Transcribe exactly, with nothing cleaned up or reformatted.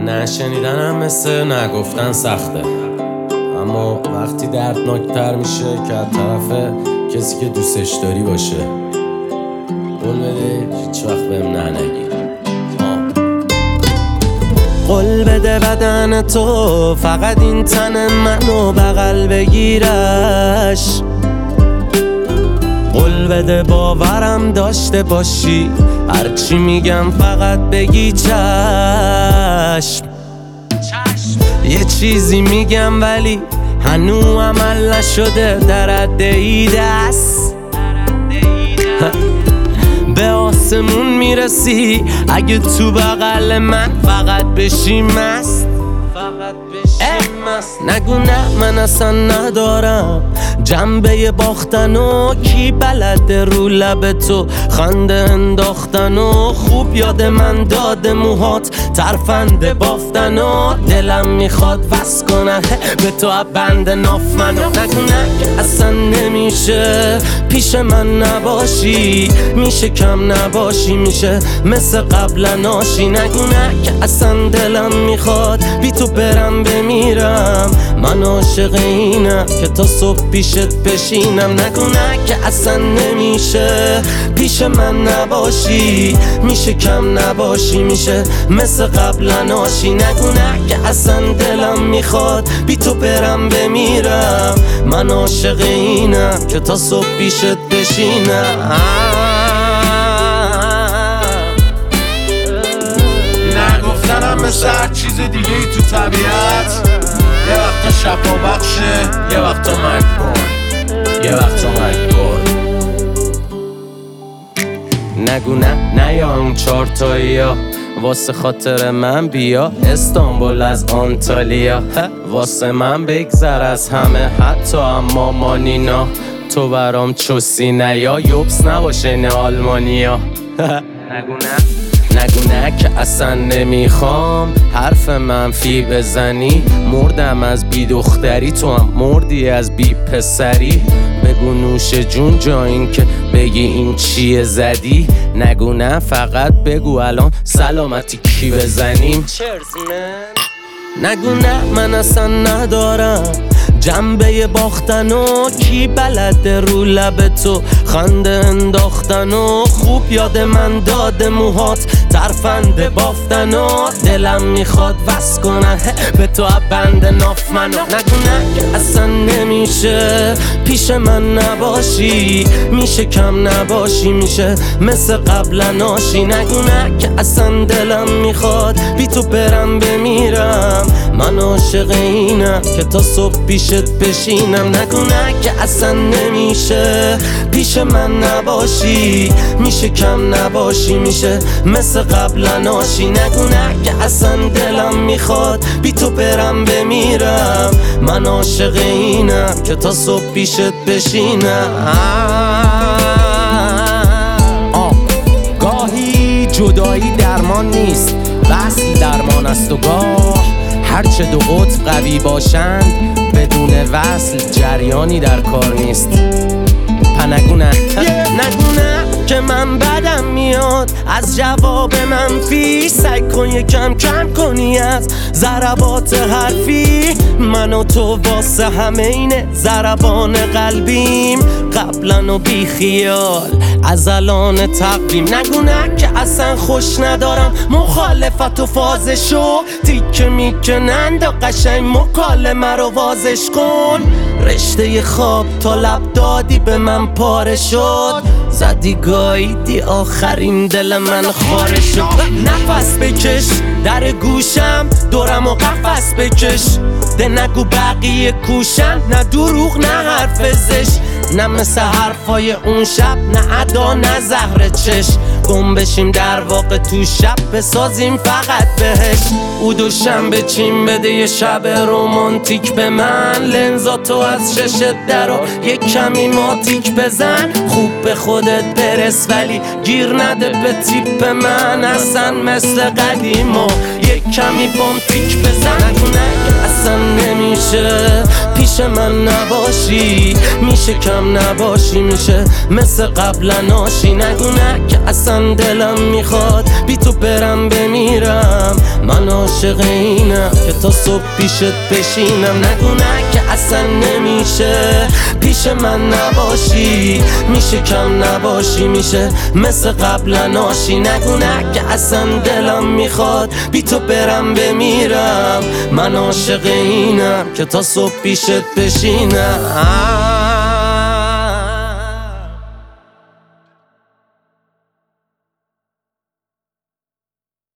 نشنیدنم مثل نگفتن سخته، اما وقتی دردناکتر میشه که از طرف کسی که دوستش داری باشه. قول بده هیچ وقت بهم نه نگی. قول بده بدن تو فقط این تن منو بغل بگیرش. قول بده باورم داشته باشی، هرچی میگم فقط بگی چشم. یه چیزی میگم ولی هنو عمل نشده، در عده دست به آسمون میرسی اگه تو بغل من فقط بشی مست. نگو نه من اصلا ندارم جنبه باختن و کی بلده رو لب تو خنده انداختن و خوب یاد من داده موهات ترفنده بافتن و دلم میخواد وس کنه به تو بند ناف منو. نگو نه اصلا نمیشه پیش من نباشی، میشه کم نباشی، میشه مثل قبل ناشی. نگو نه که اصلا دلم میخواد بی تو برم بمیرم، من عاشق اینم که تا صبح پیشت بشینم. نگو نه که اصلا نمیشه پیش من نباشی، میشه کم نباشی، میشه مثل قبل ناشی. نگو نه که اصلا دلم میخواد بی تو برم بمیرم، من عاشق اینم که تا صبح پیشت بشینم. نگفتنم مثل هر چیز دیگه ای تو طبیعت، یه وقتا شفا بخشه، یه وقتا مجبور، یه وقتا مجبور. نگو نه نه یا اون چارتایی ها واسه خاطر من بیا استانبول از آنتالیا، واسه من بگذر از همه حتی اما مانینا. تو برام چوسی نه یا یوبس نباشه نه آلمانیا. نگو نه نگو نه که اصلا نمیخوام حرف منفی بزنی، مردم از بی دختری تو هم مردی از بی پسری. بگو نوش جون جا این که بگی این چیه زدی. نگو نه فقط بگو الان سلامتی کی بزنیم. نگو نه من اصلا ندارم جنبه باختن و کی بلده رو لب تو خنده انداختن و خوب یاد من داده موهات ترفنده بافتن و دلم میخواد وس کنه به تو بند ناف منو. نگو نه که اصلا نمیشه پیش من نباشی، میشه کم نباشی، میشه مثل قبل ناشی. نگو نه که اصلا دلم میخواد بی تو برم بمیرم، من عاشق اینم که تا صبح پیشت بشینم. نگو نه که اصلا نمیشه پیش من نباشی، میشه کم نباشی، میشه مثل قبل ناشی. نگو نه که اصلا دلم میخواد بی تو برم بمیرم، من عاشق اینم که تا صبح پیشت بشینم. آه گاهی جدایی درمان نیست، وصل درمان است و گاه هرچه دو قطب قوی باشند بدون وصل جریانی در کار نیست. نگو نه نگو نه که من بدم میاد از جواب منفی، سعی کن یکم کم کنی از ضربات حرفی. من و تو واسه همه اینه ضربان قلبیم، قبلا و بی خیال از الان تقویم. نگو نه که اصلا خوش ندارم مخالفت و فازشو، تیکه میکنند و قشنگ مکالمه رو وازش کن. رشته خواب تا لب دادی به من پاره شد، زدی گاییدی آخرین دل من خاره شد. نفس بکش در گوشم دورم و قفس بکش، ده نگو بقیه کوشن، نه دروغ نه حرف زش، نه مثل حرفای اون شب، نه ادا نه زهر چش. گم بشیم در واقع تو شب بسازیم فقط بهش. او دوشنبه چین بده یه شب رومانتیک به من، لنزاتو از ششت درو یک کمی ماتیک بزن. خوب به خودت برس ولی گیر نده به تیپ من، اصلا مثل قدیم و یک کمی بامتیک بزن. نگو نه اصلا نمیشه پیش من نباشی، میشه کم نباشی، میشه مثل قبل ناشی. نگو نه که اصلا دلم میخواد بی تو برم بمیرم، من عاشق اینم که تا صبح پیشت بشینم. نگو نه که اصلا نمیشه پیش من نباشی، میشه کم نباشی، میشه مثل قبلا آشی. نگو نه که اصلا دلم میخواد بی تو برم بمیرم. من عاشق اینم که تا صبح پیشت بشینم.